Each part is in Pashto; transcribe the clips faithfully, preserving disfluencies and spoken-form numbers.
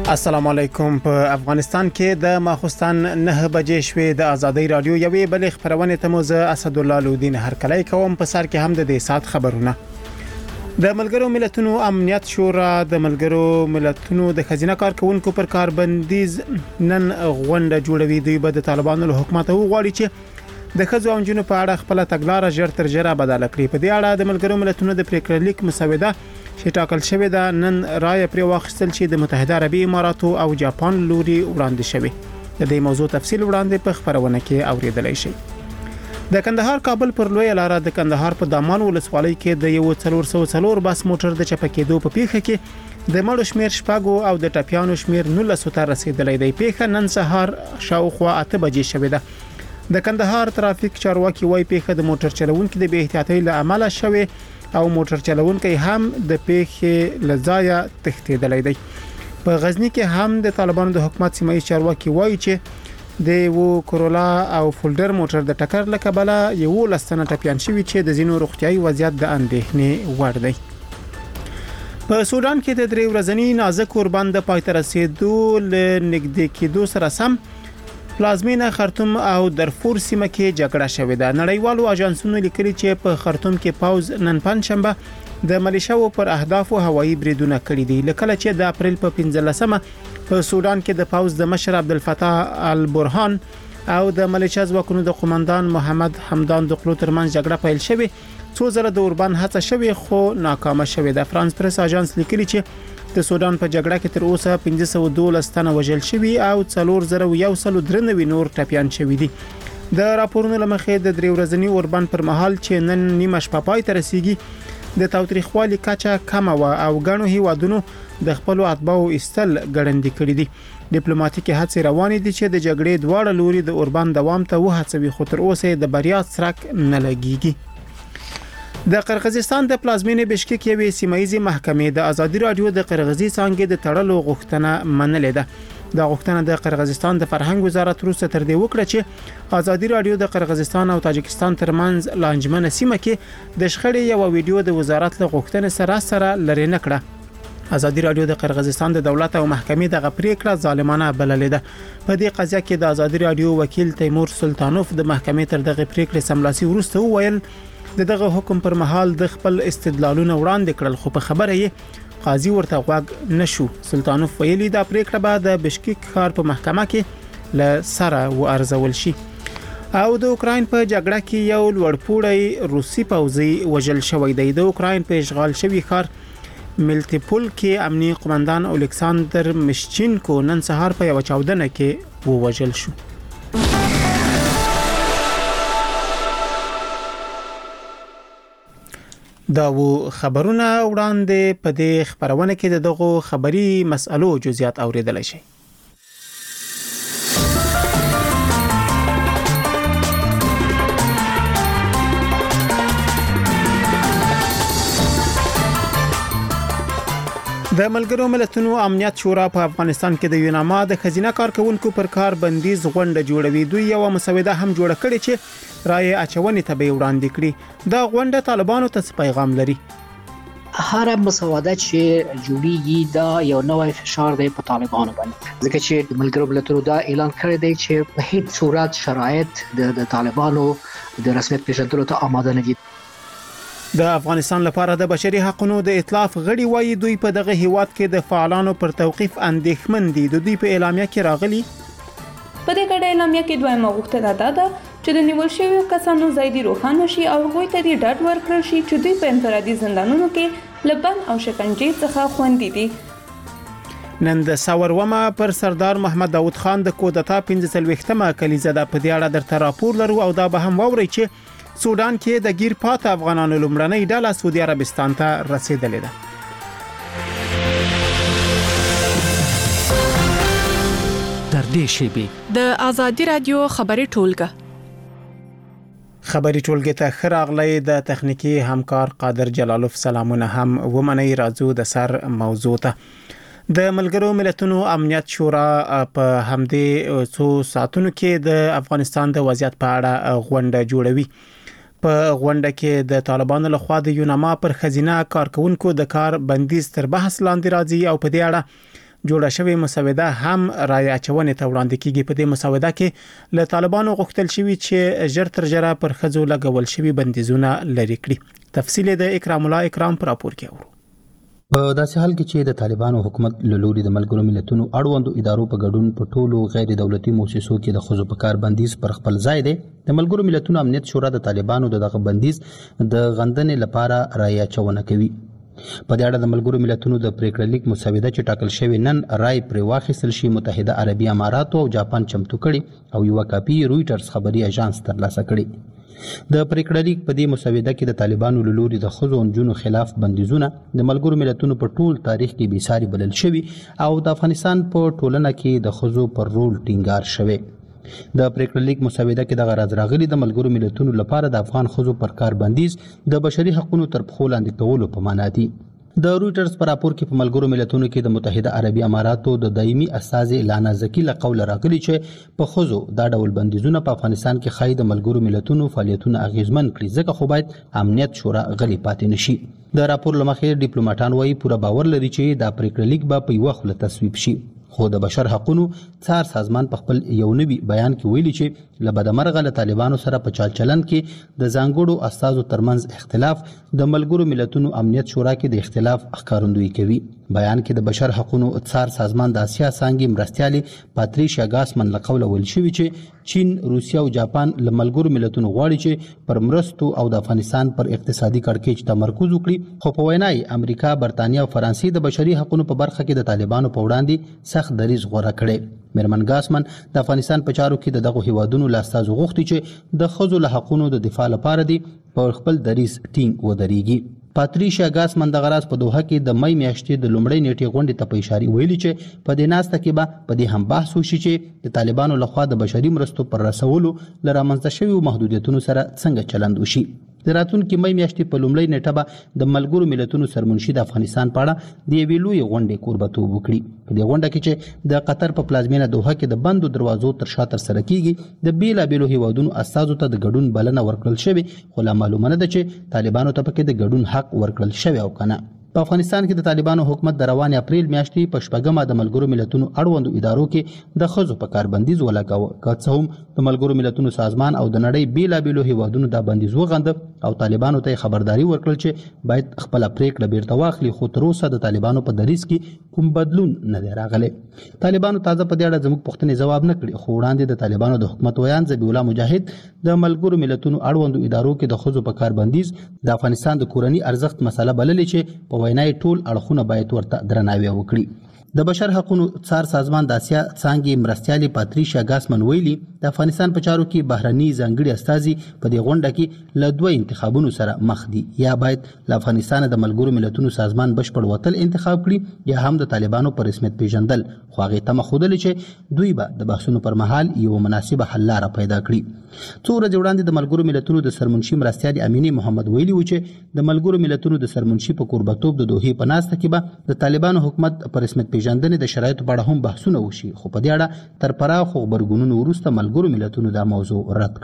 السلام علیکم. په افغانستان کې د ماخوستن نه بجې شوې د ازادي رادیو یوې بل خبرونه ته موزه اسد الله لودین هر کله کوم په سر کې هم د دې سات خبرونه. د ملګرو ملتونو امنیت شورا د ملګرو ملتونو د خزینه کارکونکو پر کاربندیز نن غونډه جوړوي. دوی به د طالبانو له حکومت وغواړي چې د خزو او جنونو په اړه خپل تګلارې ژر تر ژره بدله کړي. په دې اړه د ملګرو ملتونو د پریکړه لیک مسوده چې ټاکل شوې ده نن رائے پر واخیستل چې د متحده عربی اماراتو او جاپان لوري وړاندې شوی. د دې موضوع تفصیل وړاندې په خبرونه کې اوریدلای شئ. د کندهار کابل پر لوی لار د کندهار په دامان ولسوالۍ کې د یو څلور سو څلور بس موټر د چپکېدو په پیښه کې د مړو شمیر شپږو او د ټپیانو شمیر نولس ته رسیدلی دی. پیښه نن سهار شاوخوا اته بجې شوې ده. د کندهار ترافیک چارواکي وايي پیښه د موټر چلوونکو د بې احتیاطۍ له امله شوې او موټر چلوونکي هم د پیښې لزایا تښتیدلی دی. په غزنی کې هم د طالبانو د حکومت سیمایي چارواکي وایي چې د وو کورولا او فولډر موټر د ټکر له کبله یو لسنه ټپیان شوی چې د زینو روغتيایي وضعیت د اندېښنې وړ دی. په سودان کې د درې ورځنی نازک اوربند د پای ته رسیدو ل نږدې کېدو سره سم پلازمینه خرطوم او درفور سیمه کې جګړه شوې ده. نړیوالو اژانسونو لیکلي چې په خرطوم کې پاوز نن پنځشنبه د ملیشیاو پر اهدافو هوایي بریدونه کړي دي. لکه چې د اپریل په پنځلسمه په سودان کې د پاوز د مشر عبدالفتاح البرهان او د ملیشیا ځواکونو د قومندان محمد حمدان دقلو ترمنځ جګړه پیل شوې. څو ځله د اوربند هڅه شوې خو ناکامه شوې ده. فرانس پریس اژانس لیکلي چې د سودان په جګړه کې تر اوسه پنځه سوه دولس تنه وژل شوي او څلور زره یو سل درنوي نور ټپیان شوي دي. د راپورونو لمخې د درې ورځنی اوربند پر مهال چې نن نیمه شپه پای ته رسیږي د تاوتریخوالي کچه کمه و او غنو هیوادونو د خپل اتباعو استل ګړندې کړې دي. ډیپلوماټیکي هڅې روانې دي چې د جګړې دواړه لوري د اوربند دوام ته وهڅوي خو تر اوسه د بریا څرک نه لګيږي. د قرغیزستان د پلازمینې بشکک یوې سیمایي محکمې د ازادي رادیو د قرغیزي څنګه د تړلو غوښتنه منلې ده. د غوښتنه د قرغیزستان د فرهنګ وزارت روسه تر دې وکړه چې ازادي رادیو د قرغیزستان او تاجکستان ترمنځ لانجمنه سیمه کې د شخړې یو ویډیو د وزارت له غوښتنې سره سره لری نه کړه. ازادي رادیو د قرغیزستان د دولت او محکمې د پریکړه ظالمانه بللې ده. په دې قضیه کې د ازادي رادیو وکیل تیمور سلطانوف د محکمې تر دغه پریکړې سملاسي ورسته وویل د دغه حکم پر مهال د خپل استدلالونه وړاندې کړل خو په خبره یې قاضي ورته غوږ نشو. سلطانوف ویلي دا پریکړه به د بشکک ښار په محکمه کې ل سره وارزول شي. او د اوکراین په جګړه کې یو لوړپوړی روسي پوځي وژل شوی دی. د اوکراین په اشغال شوی ښار ملتیپول کې امنیي قومندان الکساندر مشچینکو نن سهار په یو چاودنه کې ووژل شو. دا و خبرونه وړاندې په دې خبرونه کې د دغه خبري مسالو جزئیات اوریدلای شي. د ملګرو ملتونو امنیت شورا په افغانستان کې د یوناما د خزینه کارکونکو پر کار بندیز غونډه جوړوي. دوی یو مسوده هم جوړ کړي چې رائے اچونې ته به وړاندې کړي. دا غونډه طالبانو ته پیغام لري. هر مسوده چې جوړیږي دا یو نوې فشار دی په طالبانو باندې ځکه چې د ملګرو ملتونو دا اعلان کړی دی چې په هیڅ صورت شرایط د طالبانو د رسمیت پیژندلو ته آماده نه دي. د افغانستان لپاره د بشري حقوقو د ائتلاف غړي وایي دوی په دغه هیواد کې د فعالانو پر توقيف اندېښمن دي. د دوی په اعلامیه کې راغلي په دې ګډه اعلامیه کې دویمه غوښتنه ده چې د نیول شویو کسانو ځای روښانه شي او هغوی ته د ډاډ ورکړل شي چې دوی په انفرادي زندانونو کې لبن او شکنجې څخه خوندي دي. نن د ساورومه پر سردار محمد داود خان د کودتا پنځه څلوېښتمه کلیزه د په دې اړه درته راپور لرو او دا به هم ووري چې سودان کې د گیر پات افغانانو لومړنۍ ډله سعودي عربستان ته رسیدلې ده. تر دې شیبې د ازادي رادیو خبري ټولګه خبري ټولګه ته خراغلی د تخنیکی همکار قادر جلالوف سلامونه هم ومني راځو د سر موضوع ته. د ملګرو ملتونو امنیت شورا په همدې څو ساعتونو کې د افغانستان د وضعیت په اړه غونډه جوړوي. په غونډه کې د طالبانو لخوا د یوناما پر خزینه کارکونکو د کار بندیز تر بحث لاندې راځي او په دې اړه جوړه شوې مسوده هم رای اچونې ته وړاندې کیږي. په دې مسوده کې له طالبانو غوښتل شوی چې ژر تر ژره پر خځو لګول شوی بندیزونه لري کړي. تفصیل د اکرام الله اکرام پر راپور کې اورو. په داسې حال کې چې د طالبانو حکومت له لوري د ملګرو ملتونو اړوندو ادارو په ګډون په ټولو غیر دولتي مؤسسو کې د خځو په کار بندیز پر خپل ځای دی، د ملګرو ملتونو امنیت شورا د طالبانو دغه بندیز د غندنې لپاره رای اچونه کوي. په دې اړه د ملګرو ملتونو د پریکړه لیک مسوده چې ټاکل شوی نن رای پر واخیستل شي متحده عربي امارات او جاپان چمتو کړي او یو کاپی رويټرز خبري اژانس ترلاسه کړي. د پریکړه لیک په دې مسوده کې د طالبانو له لوري د خځو او نجونو خلاف بندیزونه د ملګرو ملتونو په ټول تاریخ کې بې ساري بلل شوي او د افغانستان په ټولنه کې د خځو پر رول ټینګار شوی. د پریکړه لیک مسوده کې د غرض راغلي د ملګرو ملتونو لپاره د افغان خځو پر کار بندیز د بشري حقوقو تر پخو لاندې کولو په معنا دی. د رويټرز پر راپور کې په ملګرو ملتونو کې د متحده عربي اماراتو د دایمي استازي لانا زکی له قول راغلي چې په خځو دا ډول بندیزونه په افغانستان کې خای د ملګرو ملتونو فعالیتونه اغیزمن کړي، ځکه خو باید امنیت شورا غلي پاتې نشي. د راپور لمخې ډیپلوماټان وایي پوره باور لري چې دا پریکړه لیک به په یو خله تصویب شي. خو د بشر حقوقو څار سازمان په خپل یو نوي بیان کې ویلي چې لبدمرغه له طالبانو سره په چال چلن کې د ځانګړو استازو ترمنځ اختلاف د ملګرو ملتونو امنیت شورا کې د اختلاف ښکارندویي کوي. بیان کې د بشر حقوقو څار سازمان د اسیا څنګه مرستيالي پاتریشیا ګاسمن له قوله ویل شوی چې چین، روسیا او جاپان له ملګرو ملتونو غواړي چې پر مرستو او د افغانستان پر اقتصادي کړکېچ تمرکز وکړي. خو په وینای امریکا، برتانیا او فرانسې د بشري حقوقو په برخه کې د طالبانو په وړاندې سخت دریځ غوړه کړي. میرمن ګاسمن د افغانستان په چارو کې دغه هیوادونو له استازو غوښتي چې د خځو له حقوقو د دفاع لپاره دي په خپل دریځ ټینګ ودرېږي. پاتریشیا ګاسمن د غراس په دوحه کې د مې میاشتې د لومړۍ نیټې غونډې ته په اشاره ویلي چې په دې ناسته کې به په دې هم بحث وشي چې د طالبانو لخوا د بشري مرستو پر رسولو لپاره رامنځته شوی محدودیتونو سره څنګه چلند وشي. د راتلونکي مې میاشتې په لومړۍ نیټه به د ملګرو ملتونو سرمنشي د افغانستان په اړه د یوې لویې غونډې کوربتوب وکړي. په دې غونډه کې چې د قطر په پلازمینه دوحه کې د بندو دروازو تر شا ترسره کیږي، د بیلابیلو هیوادونو استازو ته د ګډون بلنه ورکړل شوې، خو لا معلومه نه ده چې طالبانو ته پکې د ګډون حق ورکړل شوی او کنه. په افغانستان کې د طالبانو حکومت د روان اپریل میاشتې په شپږمه د ملګرو ملتونو اړوندو ادارو کې د خځو په کار بندیز ولګاوه، که څه هم د ملګرو ملتونو سازمان او د نړۍ بیلابیلو هیوادونو دا بندیز وغند او طالبانو ته خبرداري ورکړل چې باید خپل پریکړه بیرته واخلي. خو تر اوسه د طالبانو په دریځ کې کوم بدلون نه دی راغلی. طالبانو تازه په دې اړه زموږ پوښتنې جواب نه کړي، خو وړاندې د طالبانو د حکومت ویان ذبیح الله مجاهد د ملګرو ملتونو اړوندو ادارو کې د خځو په کار بندیز د افغانستان د کورنی ارزښت مسله بللې چې په وینای ټول اړخونه باید ورته درناوی وکړي. د بشر حقوقو څار سازمان د اسیا څنګه مرستيالي پاتریشیا ګاسمن ویلي د افغانستان په چارو کې بهرني ځانګړي استازي په دې غونډه کې له دوه انتخابونو سره مخ دي، یا باید له افغانستان د ملګرو ملتونو سازمان بشپړ وتل انتخاب کړي یا هم د طالبانو پر رسمیت پیژندل. خو هغه تمه خوده چې دوی به د بحثونو پر مهال یو مناسبه حل لاره پیدا کړي. څو ورځې وړاندې د ملګرو ملتونو د سرمنشي مرستيالي امینه محمد ویلي و چې د ملګرو ملتونو د سرمنشي په کوربتوب د دوحې په ناسته کې به د طالبانو حکومت پر رسمیت پیژندنې د شرایطو په اړه هم بحثونه وشي، خو په دې اړه تر پراخو خبرګونونو وروسته ملګرو ملتونو دا موضوع رد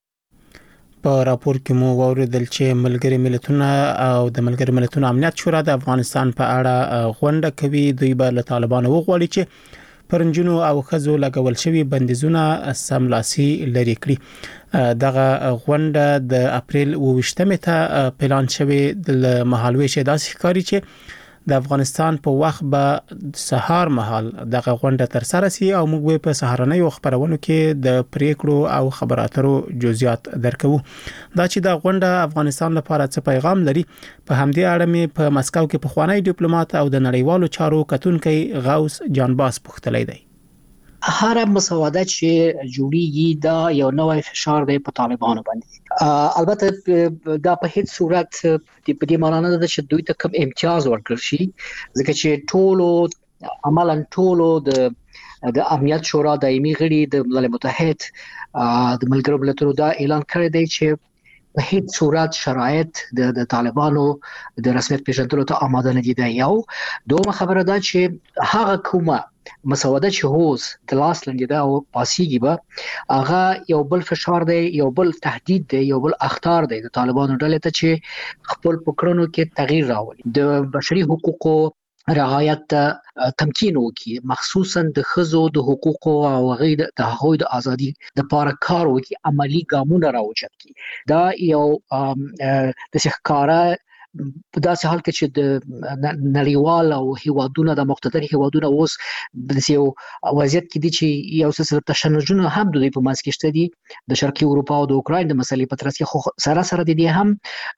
کړه. په راپور کې مو واوریدل چې ملګری ملتونه او د ملګری ملتونو امنیت شورا د افغانستان په اړه غونډه کوي. دوی به له طالبانو وغواړي چې پرنجونو او خزو لګول شوی بندیزونه سملاسي لري کړي. دغه غونډه د اپریل اوویشتمه ته پلان شوی د مهالوي شداسي ښکاری چې د افغانستان په وخت به سهار مهال دغه غونډه تر سره سي او موږ په سهارنۍ خبرونو کې د پریکړو او خبراتو جزئیات درکو. دا چې د غونډه افغانستان لپاره څه پیغام لري په همدې اړه مې په مسکو کې په خوانی ډیپلوماټ او د نړیوالو چارو کتونکي غوث جانباس پوښتلی دی. هر مسوده چې جوړیږي دا یو نوې فشار دی په طالبانو باندې. البته دا په هیڅ صورت د دې معنی نه ده چې دوی ته کوم امتیاز ورکړل شي، ځکه چې ټولو عملاً ټولو د د امنیت شورا دایمي غړي د ملل متحد د ملګرو ملتونو دا اعلان کړی دی چې په هیڅ صورت شرایط د د طالبانو د رسمیت پیژندلو ته آماده نه دي. دا یو دومره خبره ده چې هغه کومه مسوده چې هوز د لاس لاندې دا او پاسيږي به هغه یو بل فشار دی، یو بل تهدید دی، یو بل اخطار دی د طالبانو ډلې ته چې خپل پکړونو کې تغییر راولي. د بشري حقوقو رعایت تمکین وکي، مخصوصا د خزو د حقوقو او غیر د هغوی د ازادي د لپاره کار وکي، عملی ګامونه راوچت کی. دا یو د ښکارا په داسې حال کې چې د نړیوال او هیوادونو د مختلف هیوادونو اوس د یو وضعیت کې دي چې یو څه تشنجونه هم د په ماسک شته دي د شرقي اروپا او د اوکراین د مسلې په ترڅ کې خو سره سره دي هم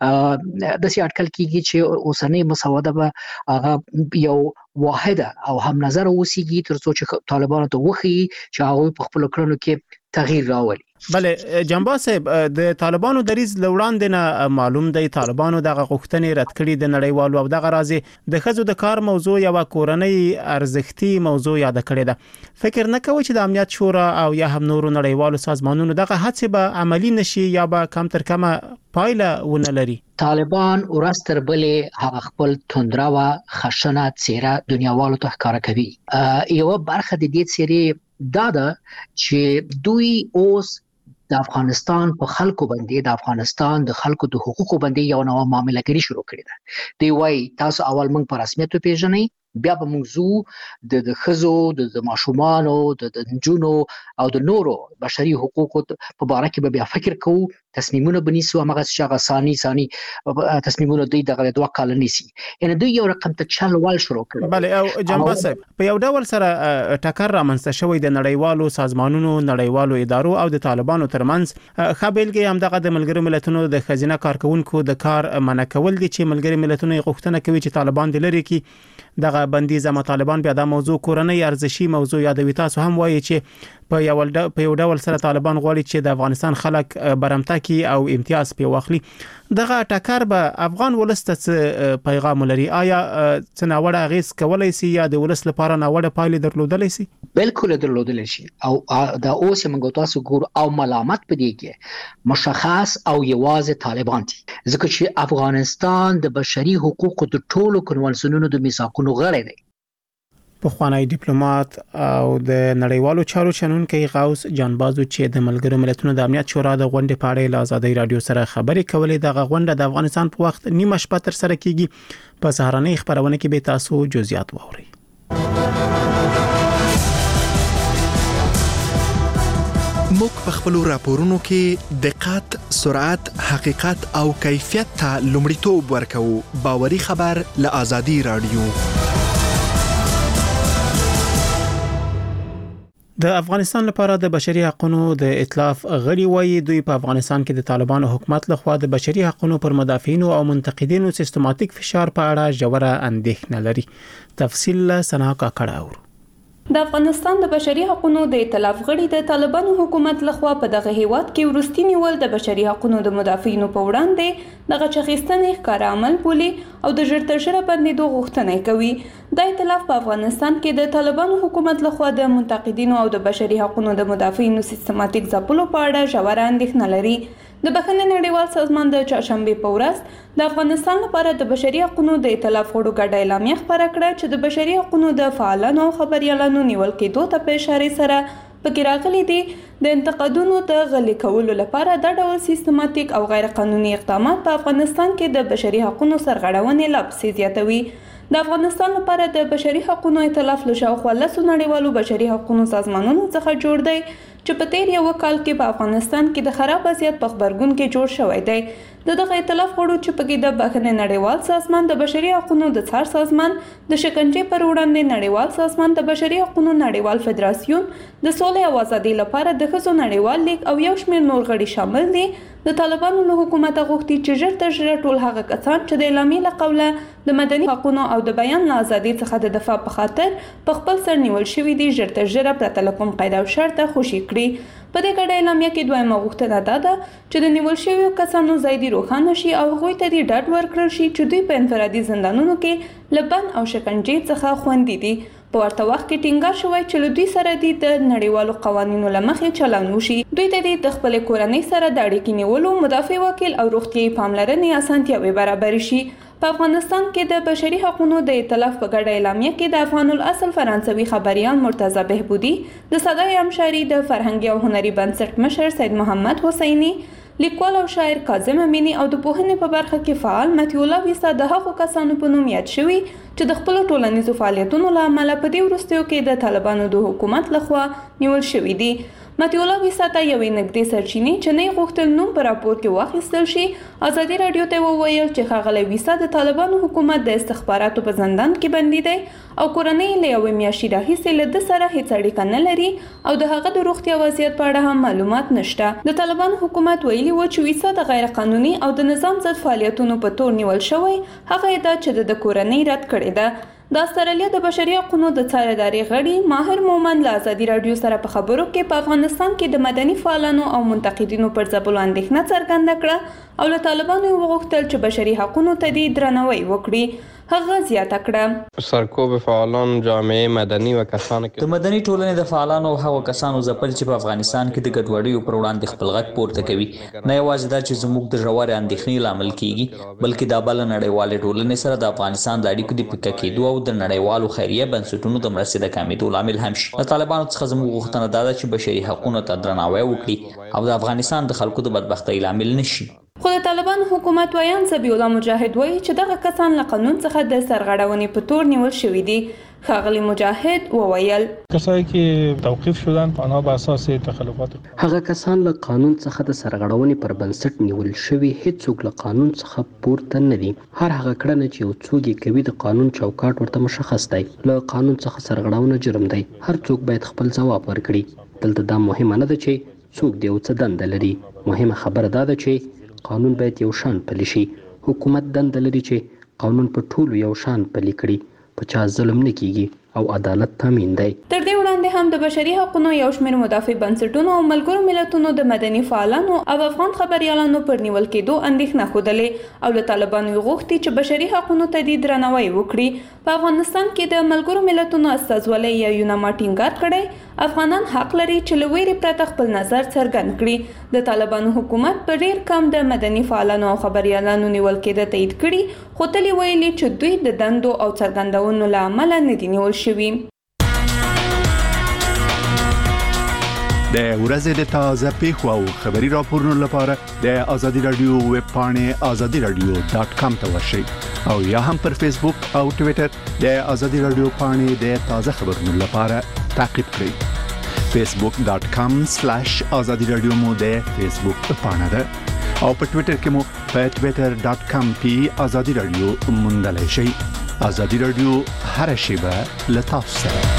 د سي اټکل کېږي چې اوسنۍ مسوده به هغه یو واحده او هم نظر اوسېږي ترڅو چې طالبانو ته وخی چې هغه په خپل کړنو کې تغییر راولي. بله جنبا صاحب د طالبانو دریز لوړاندې نه معلوم دی طالبانو دغه غوښتنې رد کړې د نړیوالو او دغه راځي د خزو د کار موضوع یو کورنۍ ارزښتي موضوع یاد کړې ده. فکر نه کوي چې د امنیت شورا او یا هم نورو نړیوالو سازمانونو دغه هڅې به عملی نشي یا به کم تر کمه پایله ونه لري؟ طالبان ورستر بلې هغه خپل توندراوه خشنه څیره دنیاوالو ته ښکارا کوي. یو برخه د دې څیرې دا ده چې دوی اوس د افغانستان په خلکو باندې د افغانستان د خلکو د حقوقو باندې یو نوې معاملې کوي شروع کړې ده. دی وايي تاسو اول موږ په رسمیت پیژنئ، بیا به موږ زو د خزو د ماشومانو د نجونو او د نورو بشري حقوقو په اړه کې به بیا فکر کوو، تصمیمونه بنیسو. هغه څنګه ثاني ثاني تصمیمونه دوی دغه دوه کال نیسي، یعنی دوی یو رقم ته چل وال شروع کړ. بله او جنبا صاحب په یو ډول سره ټکر رامنځته شوی د نړیوالو سازمانونو، نړیوالو ادارو او د طالبانو ترمنځ. خابلګي هم دغه د ملګرو ملتونو د خزینه کارکونکو د کار منع کول دي چې ملګري ملتونو غوښتنه کوي چې طالبان د لری کی دغه بندیز ما طالبان بیا د موضوع کورنۍ ارزشي موضوع یادوي. تاسو هم وایي چې په یو ډول په یو ډول سره طالبان غواړي چې د افغانستان خلک برمته کی او امتیاز په واخلي. دغه ټکر به افغان ولست پیغام لري؟ آیا څنګه غیس کولای شي یا د ولست لپاره ناوړه پایلې درلودلی شي؟ بالکل درلودلی شي او دا اوس موږ تاسو ګور او ملامت پدې کې مشخص او یوازې طالبان دي، ځکه چې افغانستان د بشري حقوقو د ټولو کنوانسیونونو د میثاقونو غړی دی. پخوانی ډیپلوماټ او د نړیوالو چارو چلونکي غوث جانبازو چې د ملګرو ملتونو د امنیت شورا د غونډې په اړه له آزادۍ رادیو سره خبرې کولې. د غونډه د افغانستان په وخت نیمه شپه تر سره کیږي. په سهارنۍ خبرونه کې به تاسو جزئیات واورئ. موږ په خپل راپورونو کې دقت، سرعت، حقیقت او کیفیت ته لومړیتوب ورکوو. باوري خبر له آزادۍ رادیو. د افغانستان لپاره د بشري حقوقو د ائتلاف غړي وایي دوی په افغانستان کې د طالبانو حکومت لخوا د بشري حقوقو پر مدافعینو او منتقدینو سیستماتیک فشار په اړه ژوره اندېښنه لري. تفصیل سنا کا کړه. د افغانستان د بشري حقوقو د ائتلاف غړي د طالبانو حکومت لخوا په دغه هیواد کې ورستي نیول د بشري حقوقو د مدافعینو په وړاندې دغه چخیستنې ښکار عمل بولي او د ژر تر ژره بندیدو غوښتنه کوي. د ائتلاف په افغانستان کې د طالبانو حکومت لخوا د منتقدینو او د بشري حقوقو د مدافعینو سیستماتیک ځپلو په اړه ژوره اندېښنه لري. د بخښنې نړیوال سازمان د چهارشنبه په ورځ د افغانستان لپاره د بشري حقوقو د ائتلاف غړو ګډه اعلامیه خپره کړه چې د بشري حقوقو د فعالانو او خبريالانو نیول کېدو ته په اشاره سره پکې راغلي دي د انتقادونو د غلي کولو لپاره د ډول سیستماتیک او غیر قانوني اقدامات په افغانستان کې د بشري حقوقو سرغړونې لا پسې زیاتوي. د افغانستان لپاره د بشري حقوقو ائتلاف له شاوخوا لسو نړیوالو بشري حقوقو سازمانونو څخه جوړ دی چې په تیر یو کال کې په افغانستان کې د خراب وضعیت په خبرګون کې جوړ شوی دی. د دغه ائتلاف غړو چې پکې د بخښنې نړیوال سازمان، د بشري حقوقو د څار سازمان، د شکنجې پر وړاندې نړیوال سازمان، د بشري حقوقو نړیوال فدراسیون، د سولې او ازادۍ لپاره د ښځو نړیوال لیګ او یو شمېر نور غړي شامل دي. د طالبانو له حکومت غوښتي چې ژر تر ژره ټول هغه کسان چې د اعلامیې له قوله د مدني حقوقو او د بیان له ازادۍ څخه د دفاع په خاطر په خپل سر نیول شوي دي ژر تر ژره پرته له کوم قید او شرطه خوشي کړي. په دې ګډه اعلامیه کې دویمه غوښتنه دا ده چې د نیول شویو کسانو ځای روښانه شي او هغوی ته دې ډاډ ورکړل شي چې دوی په انفرادي زندانونو کې له بند او شکنجې څخه خوندي دي. په ورته وخت کې ټینګار شوی چې له دوی سره د نړیوالو قوانینو له مخې چلند وشي. دوی ته د خپلې کورنۍ سره د اړیکې نیولو، مدافع وکیل او روغتیايي پاملرنې اسانتیاوې برابرې شي. په افغانستان کې د بشري حقوقو د ائتلاف په ګډه اعلامیه کې د افغان الاصل فرانسوي خبريال مرتضی بهبودي، د صدای امشاری د فرهنګي او هنري بنسټ مشر سید محمد حسیني، لیکوال او شاعر کاظم امینی او د پوهنې په برخه کې فعال متي الله ویسا د هغو کسانو په نوم یاد شوی چې د خپل ټولنیزو فعالیتونو له امله په دې وروستیو کې د طالبانو د حکومت لخوا نیول شوی دي. متي الله ویسا ته یوې نږدې سرچینې چې نه غوښتل نوم په راپور کې واخیستل شي ازادي رادیو ته وویل چې ښاغلی ویسا د طالبانو حکومت د استخباراتو په زندان کې بندي دی او کورنۍ له یوې میاشتې راهیسې له ده سره هیڅ اړیکه نه لري او د هغه د روغتیا وضعیت په اړه هم معلومات نشته. د طالبانو حکومت ویلي و چې ویسا د غیر قانوني او د نظام ضد فعالیتونو په تور نیول شوی، هغه ادعا چې د کورنۍ رد کړې ده. د استرالیا د بشري حقوقو د څارندوی غړي ماهر مومن له ازادي رادیو سره په خبرو کې په افغانستان کې د مدني فعالانو او منتقدینو پر ځپلو اندېښنه څرګنده کړه او له طالبانو وغوښتل چې بشري حقوقو ته د درناوی وکړي. هغه زیاته کړه سرکوب فعالان جامعه مدني و کسان د مدني ټولنې د فعالانو او هغو کسانو ځپل چې په افغانستان کې د ګډوډیو پر وړاندې خپل غږ پورته کوي نه یوازې دا چې زموږ د ژورې اندېښنې لامل کیږي بلکې دا بل نړیوالې ټولنې سره د افغانستان د اړیکو د پکې کېدو او د نړیوالو خیریه بنسټونو د مرستې د کمیدو لامل هم شي. د طالبانو څخه زموږ غوښتنه دا ده چې بشري حقوقو ته درناوی وکړي او د افغانستان د خلکو د بدبختۍ لامل نشي. خو د طالبانو حکومت ویان ذبیح الله مجاهد وایي چې دغه کسان له قانون څخه د سرغړونې په تور نیول شوي دي. ښاغلی مجاهد وویل کسایی که توقیف شدن آنها بر اساس تخلفات هغه کسان له قانون څخه د سرغړونې پر بنسټ نیول شوي هیڅوک له قانون څخه پورته نه دي. هر هغه کړنه چې یو څوک یې کوي د قانون چوکاټ ورته مشخص دی. له قانون څخه سرغړونه جرم دی. هر څوک باید خپل ځواب ورکړي. دلته دا مهمه نه ده چې څوک د یو څه دنده لري. مهمه خبره دا ده چې قانون باید یو شان پلی شي. حکومت دنده لري چې قانون په ټولو یو شان پلی کړي. په چا ظلم نه کیږي او عدالت تامین دی. تر دې وړاندې هم د بشري حقوقو یو شمېر مدافع بنسټونو او ملګرو ملتونو د مدني فعالانو او افغان خبريالانو پر نیول کېدو اندېښنه ښودلې او له طالبانو غوښتي چې بشري حقوقو ته د درناوی وکړي. په افغانستان کې د ملګرو ملتونو استازولۍ یا یوناما ټینګار کړی افغانان حق لري چې له ویرې پرته خپل نظر څرګند کړي. د طالبانو حکومت په ډیر کم د مدني فعالانو او خبريالانو نیول کېده تایید کړي خو تل ویلي چې دوی د دندو او څرګندونو له امله نه دي نیول شوي. د ورځې د تازه پیښو او خبري راپورونو لپاره د آزادي رادیو ویب پاڼې آزادي رادیو ډاټ کام ته ورشئ او یا هم پر فیسبوک او ټوئیټر د آزادي رادیو پاڼې د تازه خبرونو لپاره تعقیب کړئ. فیسبوک ډاټ کام سلیش آزادي رادیو مو د فیسبوک پاڼه ده او په ټوئیټر کې مو په ټوئیټر ډاټ کام کې آزادي رادیو موندلای شئ. آزادي رادیو هر شیبه له تاسو سره.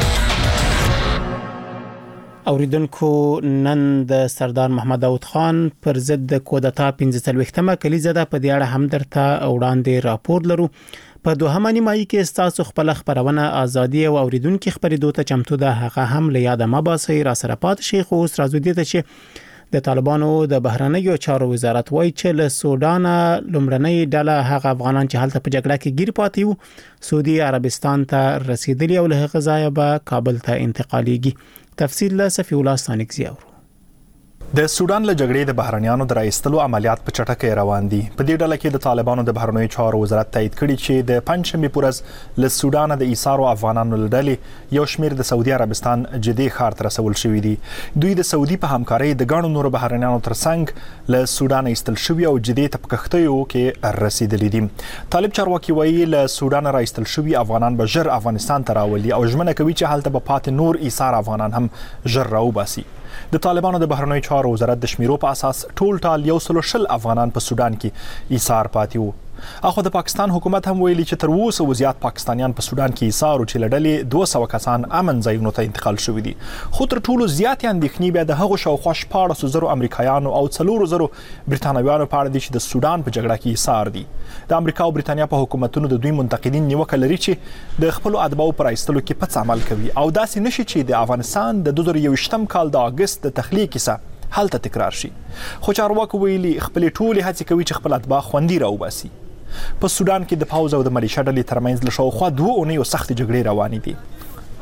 اوریدونکو نن د سردار محمد داود خان پر ضد د کودتا پنځه څلوېښتمه کلیزه ده. په دې اړه هم درته وړاندې راپور لرو. په دوهمه نیمایي کې ستاسو خپل خبرونه ازادي او اوریدونکو خبرېدو ته چمتو ده. هغه هم له یاده ما باسي را سره پات شي. خو اوس راځو دي ته چې د طالبانو د بهرنیو چارو وزارت وایي چې له سودان لومړنۍ ډله هغه افغانان چې هلته په جګړه کې گیر پاتې وو سعودي عربستان ته رسیدلي او له هغه ځایه به کابل ته انتقالیږي. تفصیل له صفی الله ستانکزی اورو. د سودان له جګړې د بهرنیانو د راایستلو عملیات په چټکۍ روان دي. په دې ډله کې د طالبانو د بهرنیو چارو وزارت تایید کړي چې د پنځشنبه پر ورځ له سودان د ایثارو افغانانو لړلې یو شمېر د سعودي عربستان جدي ښار ته رسول شوي دي. دوی د سعودي په همکارۍ د ګڼو نورو بهرنیانو ترڅنګ له سودان ایستل شوي او جدي ته په کښتیو کې رسیدلي دي. طالب چارواکي وایي له سودان راایستل شوي افغانان به ژر افغانستان ته راولي او ژمنه کوي چې هلته به پاتې نور ایثار افغانان هم ژر راوباسي. د طالبانو د بهرنیو چارو وزارت د شمیرو په اساس ټول ټال یو سل شل افغانان په سودان کې ایثار پاتې وو. اخو د پاکستان حکومت هم ویلي چې تر اوسه وزیات پاکستانیان په سودان کې ایثار او چې لړلې دوه سوه کسان امن ځایونو ته انتقال شوي دي. خو تر ټولو زیات اندېښنې بیا د هغو شاوخوا شپاړسو زرو امریکایانو او څلورو زرو برتانویانو په اړه دي چې د سودان په جګړه کې ایثار دي. د امریکا او برتانیا په حکومتونو د دوی منتقدین نیوکه لري چې د خپلو اتباعو پر ایستلو کې پڅ عمل کوي او داسې نشي چې د افغانستان د دوه زره یوویشتم کال د اګست د تخلیق کیسه هلته تکرار شي. خو چارواکو ویلي خپلې ټولې هڅې کوي چې خپل اتباع خوندي راوباسي. په سودان کې د پاوز او د ملیشه ډلې ترمنځ له شاوخوا دوه اونیو سختې جګړې روانې دي.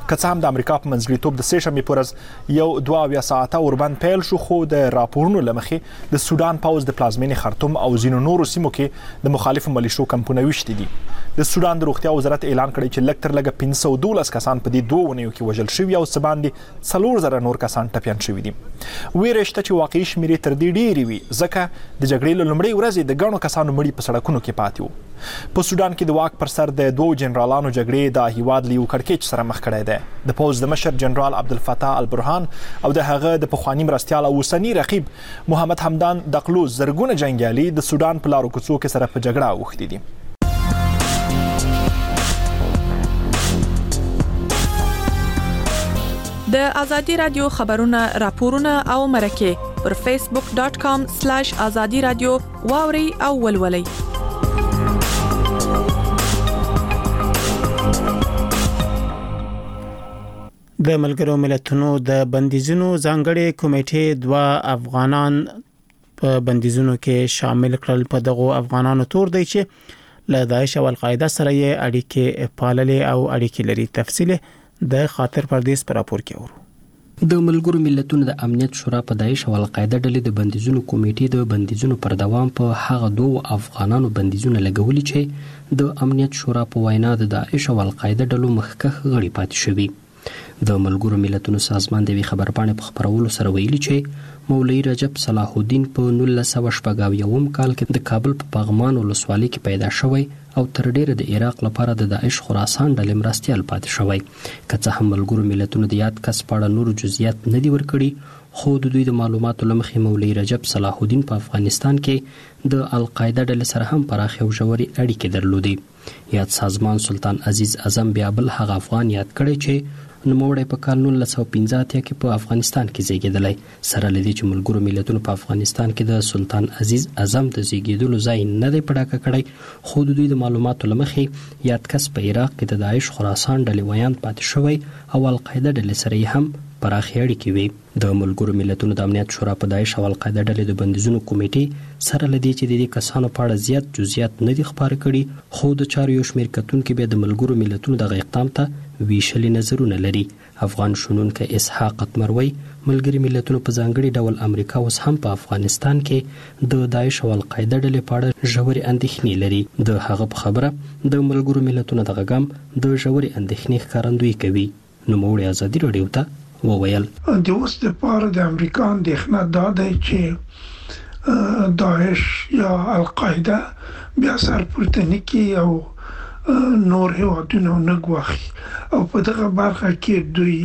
که څه هم د امریکا په منځګړیتوب د سه شنبې پر ورځ یو دوه اویا ساعته اوربند پیل شو، خو د راپورونو له مخې د سودان پوځ د پلازمینې خرطوم او ځینو نورو سیمو کې د مخالفو ملیشو کمپونه ویشتي دي. د سودان د روغتیا وزارت اعلان کړی چې لږ تر لږه پنځه سوه دولس کسان په دې دوه اونیو کې وژل شوي او څه باندې څلور زره نور کسان ټپیان شوي دي. ویره شته چې واقعي شمېرې تر دې ډېرې وي، ځکه د جګړې له لومړۍ ورځې د ګڼو کسانو مړي په سړکونو کې پاتې وو. په سودان کې د واک پر سر د دوو جنرالانو جګړې د هیواد له یو کړکېچ سره مخ کړی دی. د پوځ د مشر جنرال عبدالفتاح البرهان او د هغه د پخواني مرستیال او اوسني رقیب محمد حمدان دقلو زرګونه جنګیالي د سودان په لارو کوڅو کې سره په جګړه اوښتي دي. د ازادي رادیو خبرونه راپورونه او مرکه پر فیسبوک ډاٹ کام سلیش ازادي رادیو واوري او ولولي. د ملګرو ملتونو د بندیزونو ځانګړي کمیټې دوا افغانان په بندیزونو کې شامل کړل. په دغه افغانانو تور دی چې له داعش او القاعده سره یې اړیکې پاللې او اړیکې لري. تفصیل د خاطر پردیس پر راپور کې ورو. د ملګرو ملتونو د امنیت شورا په داعش او القاعده ډلې د بندیزونو کمیټې د بندیزونو پر دوام په هغه دوه افغانانو بندیزونه لګولي چې د امنیت شورا په وینا د داعش او القاعده ډلو مخکخ غړي پاتې شوي. د ملګرو ملتونو سازمان د وی خبرپاڼې په خبرولو سره ویلي چې مولوی رجب صلاح الدین په نولس سوه شپږ اویایم کال کې د کابل په پغمان ولسوالۍ کې پیدا شوی او تر ډیره د عراق لپاره د داعش خراسان ډلې مرستیال پاتې شوی. که څه هم ملګرو ملتونو د یاد کس په اړه نور جزئیات نه دي ورکړي، خو د دوی د معلوماتو لمخې مولوی رجب صلاح الدین په افغانستان کې د القاعده ډلې سره هم پراخه او ژورې اړیکې درلودې. یاد سازمان سلطان عزیز اعظم بیا بل هغه افغان یاد کړی چې نوموړی په کال نولس سوه پنځه اتیا کې په افغانستان کې زیږیدلی. سره له دې چې ملګرو ملتونو په افغانستان کې د سلطان عزیز اعظم د زیږیدلو ځای نه دی په ډاګه کړی، خو د دوی د معلوماتو له مخې یاد کس په عراق کې د داعش خراسان ډلې ویان پاتې شوی او القاعده ډلې سره یې هم پراخې اړیکې وي. د ملګرو ملتونو د امنیت شورا په داعش او القاعده ډلې د بندیزونو کمیټې سره له دې چې د دې کسانو په اړه زیات جزئیات نه دي خبره کړي، خو د چارو یو شمېر کتونکي بیا د ملګرو ملتونو دغه اقدام ته ویشلي نظرونه لري. افغان شنونکی اسحاق قطمروي ملګري ملتونو په ځانګړي ډول امریکا اوس هم په افغانستان کې د داعش او القاعده ډلې په اړه ژورې اندېښنې لري. د هغه په خبره د ملګرو ملتونو دغه ګام د ژورې اندېښنې ښکارندویي کوي. نوموړی ازادي راډیو ته وویل د اوس لپاره د امریکا اندېښنه دا دی چې داعش یا القاعده بیا سر پورته نه کړي او نور هیوادونه نه ګواښي، او په دغه برخه کې دوی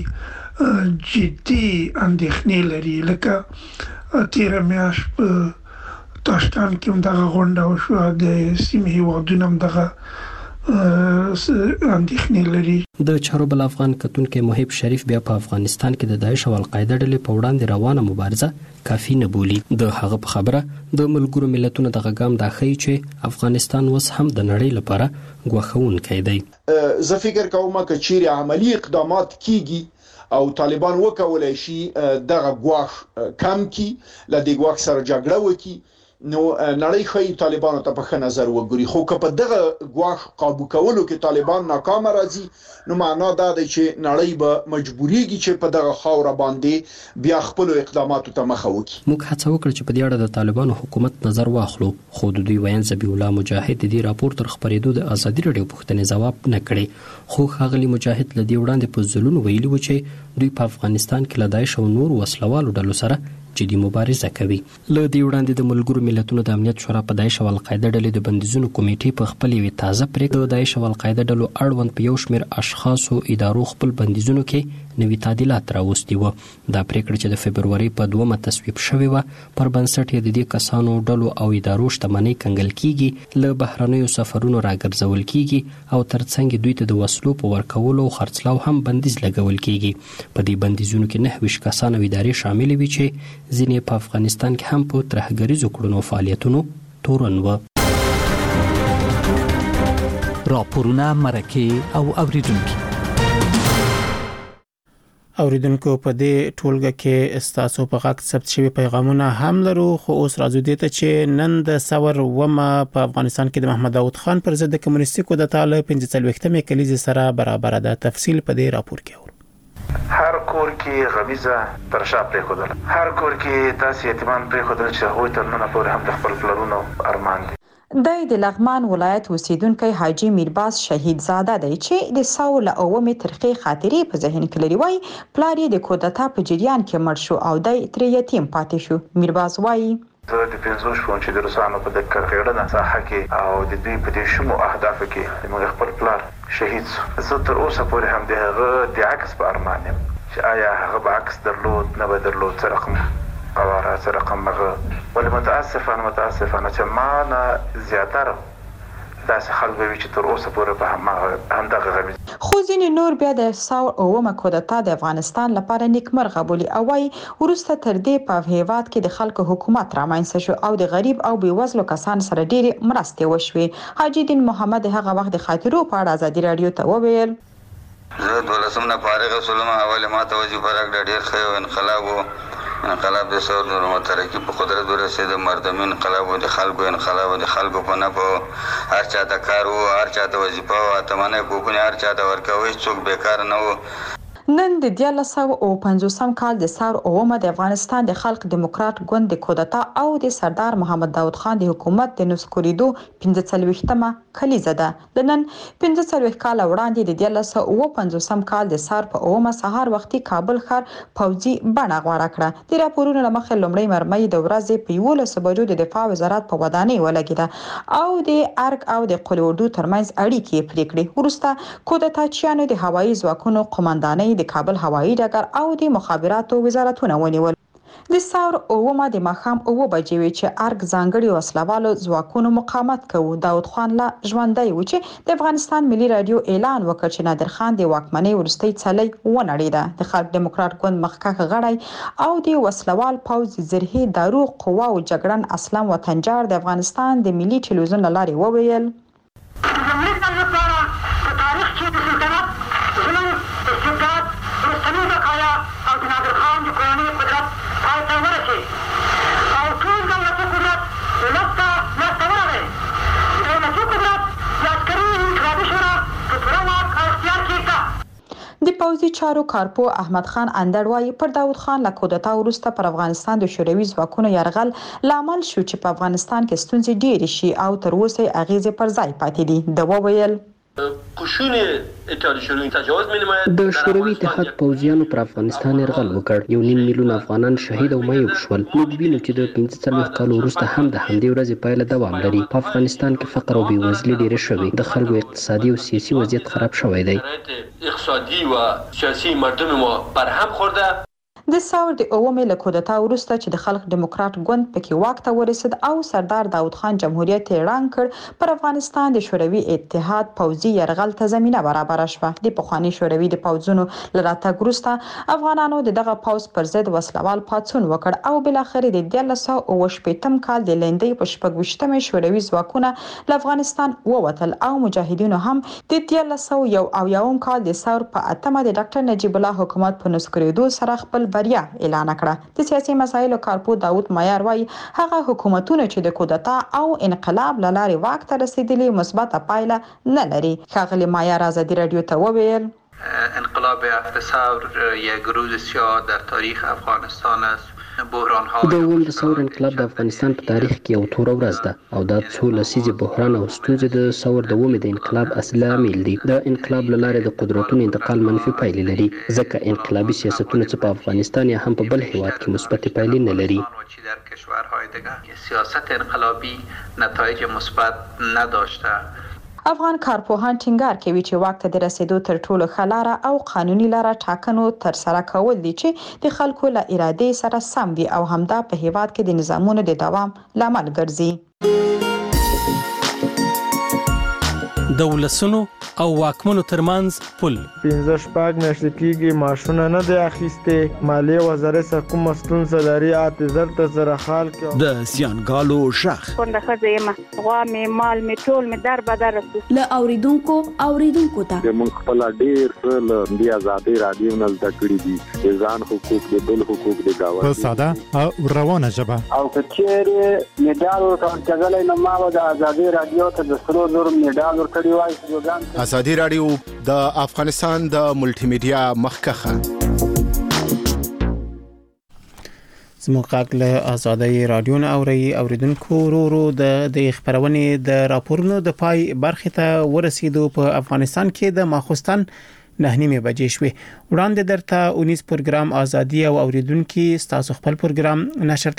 جدي اندېښنې لري. لکه تیره میاشت په تاشکند کې هم دغه غونډه وشوه، د سیمې هیوادونه هم دغه اندېښنې لري. د چارو بل افغان کتونکي محب شریف بیا په افغانستان کې د داعش او القاعده ډلې په وړاندې روانه مبارزه کافي نه بولي. د هغه په خبره د ملګرو ملتونو دغه ګام دا ښیي چې افغانستان اوس هم د نړۍ لپاره ګواښونکی دی. زه فکر کوم چې چیرې عملی اقدامات کیږي او طالبان وکولای شي دغه ګواښ کم کی، ل دې ګواښ سره جګړه وکړي، نو نړۍ خو طالبانو ته په ښه نظر وګوري. خو که په دغه ګواښ قابو کولو کې طالبان ناکام راځي، نو معنا دا دی چې نړۍ به مجبوریږي چې په دغه خاور باندې بیا خپل اقداماتو ته مخه وکړي. موږ هڅه وکړه چې په دې اړه د طالبانو حکومت نظر واخلو، خو د دوی ویان ذبیح الله مجاهد د دې راپور تر خبرېدو د ازادي راډیو پوښتنې ځواب نه کړي. خو ښاغلي مجاهد له دې وړاندې په ځلونو ویلي و چې دوی په افغانستان کې له داعش او نور وسلوالو ډلو سره جدي مبارزه کوي. له دې وړاندې د ملګرو ملتونو د امنیت شورا په داعش او القاعده ډلې د بندیزونو کمیټې په خپل یوې تازه پریکړه د داعش او القاعده ډلو اړوند په یو شمېر اشخاصو ادارو خپل بندیزونو کې نوي تعدیلات راوستي وو. دا پریکړه چې د فبروري په دومه تصویب شوې و پر بنسټ یې د دې کسانو ډلو او ادارو شتمنۍ کنګل کیږي، له بهرنیو سفرونو راګرځول کیږي او ترڅنګ دوی ته د وسلو په ورکولو او خرڅلاو هم بندیز لګول کیږي. په دې بندیزونو کې نه ویش کسان او ادارې شامل وي چې ځینې په افغانستان کې هم په ترهګریزو کړنو فعالیتونو تورن و. راپورونه مرکه او اوریدونکو اوریدونکو په دې ټولګه کې استاسو په غاک ثبت شوی پیغامونه هم لرو، خو اوس راځو دې ته چې نن د ثور ومه په افغانستان کې د محمد داود خان پر ضد کمونیستي کودتا له پنځه څلوېښتمې کلیزې سره برابر ده. تفصیل په دې راپور کې اورو. هر کور کې غمیزه تر شا پرېښودل، هر کور کې داسې یتیمان پرېښودل چې هغوی تر ننه پورې هم د خپل پلرونو ارمان دی. د د لغمان ولایت اوسیدونکی حاجی میرباز شهید زاده دی چې د ساو له اومې ترخې خاطرې په ذهن کې لري. وایي پلار یې د کودتا په جریان کې مړ شو او دی ترې یتیم پاتې شو. میرباز وایي زه د پنځو شپو چې د روسانو په د کرغېړنه ساحه کې او د دوی په دې شمو اهدافو کې زموږ خپل پلار شهید شو. زه تر اوسه پورې هم د هغه د عکس په ارمان یم چې آیا هغه به عکس درلود نه به درلود، څه رقم قواره، څه رقم هغه. ولې متاسفانه متاسفانه چې ما نه زیاتره داسې خلک به وي چې تر اوسه پورې په همدغه غمیز. خو ځینې نور بیا د ساو اومه کودتا د افغانستان لپاره نیکمرغه بولي او وایي وروسته تر دې په هیواد کې د خلکو حکومت رامنځته شو او د غریب او بېوزلو کسان سره ډېرې مرستې وشوې. حاجی دین محمد هغه وخت د خاطرو په اړه ازادي رادیو ته وویل زه دولسم نه فارغ شولم، اول ما ته وظیفه راکړه، ډېر ښه یو انقلاب و. انقلاب د ثور د مترقي په قدرت ورسېد، مردمي انقلاب و، د خلکو انقلاب و، د خلکو په نفع و، هر چاته کار و، هر چاته وظیفه و، اتمنه حقوقونه هر چاته ورکوه، هېڅوک بیکار نه و. نن د دیارلس سوه او پنځوسم کال د ساور اومه د افغانستان د خلق دیموکرات ګوند د کودتا او د سردار محمد داود خان د حکومت د نسکوریدو پنځه څلوېښتمه کلیزه ده. د نن پنځه څلوېښت کاله وړاندې د دیارلس سوه او پنځوسم کال د سار په اومه سهار وختي کابل ښار پوځي بڼه غوره کړه. د راپورونو له مخې لومړۍ مرمۍ د ورځې په یولسو بجو د دفاع وزارت په ودانۍ ولګېده او د ارګ او د قل اردو ترمنځ اړیکې یې پرې کړې. وروسته کودتاچیانو د هوایي ځواکونو قومندانۍ د کابل هوایي ډګر او د مخابراتو وزارتونه ونیول. د ساور اومه د ماښام اوه بجې وې چې ارګ ځانګړي وسلوالو ځواکونو مقاومت کوي. داود خان لا ژوندی و چې د افغانستان ملي رادیو اعلان وکړ چې نادر خان د واکمنۍ وروستۍ څلی ونړېده. د خلق دیموکرات ګوند مخکښ غړی او د وسلوال پوځ زرهي دارو قواو جګړن اسلام وطنجار د افغانستان د ملي ټلویزیون له لارې وویل د پوځي چارو کارپو احمد خان اندړ وايي پر داود خان له کودتا وروسته پر افغانستان د شوروي ځواکونو یرغل لامل شو چې په افغانستان کې ستونزې ډېرې شي او تر اوسه اغیزې پر ځای پاتې دي. د وویل د شوروي اتحاد پوځیانو پر افغانستان یرغل وکړ، یو نیم میلیون افغانان شهید او معیوب شول. موږ وینو چې د پنځه څلوېښت کالو وروسته هم د همدې ورځې پایله دوام لري. په افغانستان کې فقر او بېوزلي ډېره شوې، د خلکو اقتصادي او سیاسي وضعیت خراب شوی دی. اقتصادي و سیاسي مردم ما برهم خورده. د ساور د اومې له کودتا وروسته چې د خلق دیموکرات ګوند پکې واک ته ورسید او سردار داود خان جمهوریت اعلان کړ، پر افغانستان د شوروي اتحاد پوځي یرغل ته زمینه برابره شوه. د پخواني شوروي د پوځونو له راتګ وروسته افغانانو د دغه پوځ پر ضد وسلوال پاڅون وکړ او بالاخره د دیارلس سوه اوه شپېتم کال د لندۍ په شپږ ویشتمې شوروي ځواکونه له افغانستان ووتل او مجاهدینو هم د دیارلس سوه یو اویاوم کال د ساور په اتمه د ډاکټر نجیب الله حکومت په نسکورېدو سره خپل بریا اعلان کړه. د سیاسي مسایلو کارپو داود مایار وايي هغه حکومتونه چې د کودتا او انقلاب له لارې واک ته رسیدلي مثبته پایله نه لري. ښاغلي مایار ازادي رادیو ته وویل انقلاب هفت ثور یک روز سیاه در تاریخ افغانستان است. د اووم د ثور انقلاب د افغانستان په تاریخ کې یو توره ورځ ده او دا څو لسیزې بحران او ستونزې د ثور د اوومې د انقلاب اصلي عامل دي. د انقلاب له لارې د قدرتونو انتقال منفي پایلې لري، ځکه انقلابي سیاستونه څه په افغانستان یا هم په بل هیواد کې مثبت پایلې نه لري. در کشورهای دیگر سیاست انقلابی نتایج مثبت نداشته. افغان کارپوهان ټینګار کوي چې واک ته د رسیدو تر ټولو ښه لاره او قانوني لاره ټاکنو تر سره کول دي چې د خلکو له ارادې سره سم وي او همدا په هیواد کې د نظامونو د دوام لامل ګرځي. د ولسونو او واکمنو ترمنځ پل پنځه شپږ میاشتې کېږي معاشونه نه دی اخیستې، مالیې وزارت سره کومه ستونزه لري، اته زر ته زره خال کې د زیانګالو شخ کونډه ښځه یم، غوا مې مال مې ټول مې در بدر رسو له اوریدونکو اوریدونکو ته موږ خپل ډېر څه له دې ازادۍ رادیو نه زده کړي دي، د ځان حقوق د بل حقوق د گاونډي په ساده او روانه ژبه. او که چیرې میډال ورکول کېدلی نو ما به د ازادۍ رادیو ته د سرو زرو میډال ورکړی وای. ازادي رادیو د افغانستان د ملټي میډیا مخکخه زموږ غږ له آزادۍ رادیو نه اوري اوریدونکو ورو د د خبرونې د راپورونو د پای برخه ته ورسېدو. په افغانستان کې د ماخوستن نه نیمه بجې شوې. وړاندې درته اونیز پروګرام ازادي او اوریدونکو ستاسو خپل پروګرام نشر